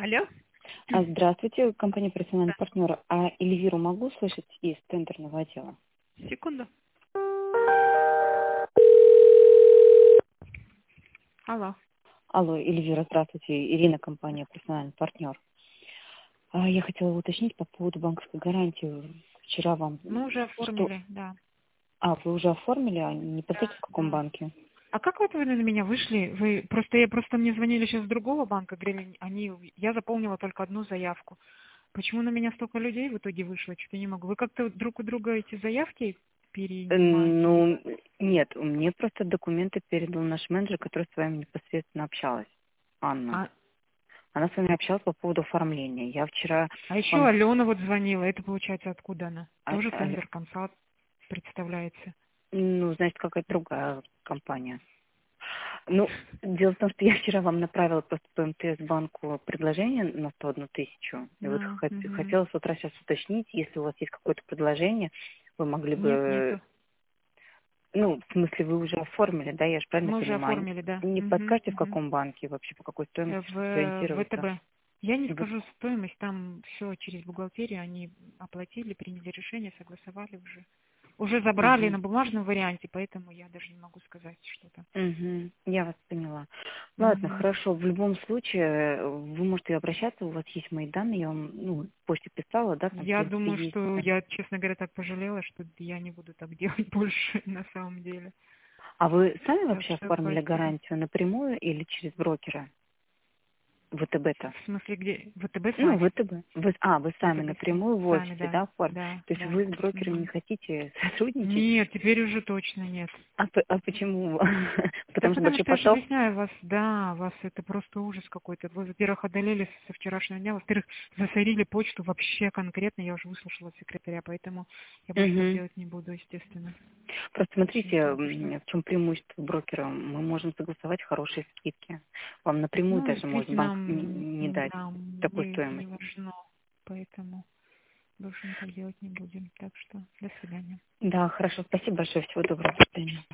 Алло? Здравствуйте, компания «Профессиональный Да. партнер». А Эльвиру могу слышать из тендерного отдела? Секунду. Алло. Алло, Эльвира, здравствуйте. Ирина, компания «Профессиональный партнер». Я хотела уточнить по поводу банковской гарантии. Вчера вам... Мы уже Что... оформили, да. Вы уже оформили, а не Да, подскажете, в каком да. банке? А как вот вы на меня вышли? Просто мне звонили сейчас с другого банка, говорили, я заполнила только одну заявку. Почему на меня столько людей в итоге вышло? Что-то не могу. Вы как-то друг у друга эти заявки перенимаете? Ну, нет, мне просто документы передал наш менеджер, который с вами непосредственно общалась, Анна. А, Она с вами общалась по поводу оформления. Я вчера а еще вам... Алена вот звонила. Это получается откуда она? а- Тоже а- тендер консалт представляется. Ну, значит, какая-то другая компания. Ну, дело в том, что я вчера вам направила просто по МТС банку предложение на 101 тысячу. И вот Ну, мгм. хотела с утра сейчас уточнить, если у вас есть какое-то предложение, вы могли Нет, бы, нету. ну, в смысле, вы уже оформили, да, я же правильно Мы уже понимаю? оформили, да. Не Мгм, подскажете, в мгм. каком банке вообще, по какой стоимости, чтобы В сориентироваться? ВТБ. Я не Вот. скажу стоимость, там все через бухгалтерию, они оплатили, приняли решение, согласовали уже. Уже забрали Мгм. на бумажном варианте, поэтому я даже не могу сказать что-то. Мгм. Я вас поняла. Ладно, Мгм. хорошо. В любом случае, вы можете обращаться, у вас есть мои данные, я вам, ну, в почте писала, да, там, в Я принципе, думаю, есть. что я, честно говоря, так пожалела, что я не буду так делать больше на самом деле. А вы сами Так вообще что оформили спасибо. гарантию напрямую или через брокера? ВТБ-то? В смысле, где? ВТБ Ну, сами. ВТБ. Вы сами ВТБ сами. напрямую в Сами, офисе, да. да, оформили? Да, То есть да. вы с брокером не Мгм. хотите сотрудничать? Нет, теперь уже точно нет. А почему? Да Потому что потому большой что я же поток? объясняю вас, да, вас это просто ужас какой-то. Вы, во-первых, одолели со вчерашнего дня, во-вторых, засорили почту вообще конкретно, я уже выслушала от секретаря, поэтому я больше так Угу. делать не буду, естественно. Просто Очень смотрите, сложно. в чем преимущество брокера. Мы можем согласовать хорошие скидки. Вам напрямую Ну, даже может действительно, банк не дать нам такую не стоимость. важно, поэтому больше мы так делать не будем. Так что, до свидания. Да, хорошо. Спасибо большое. Всего доброго. До свидания.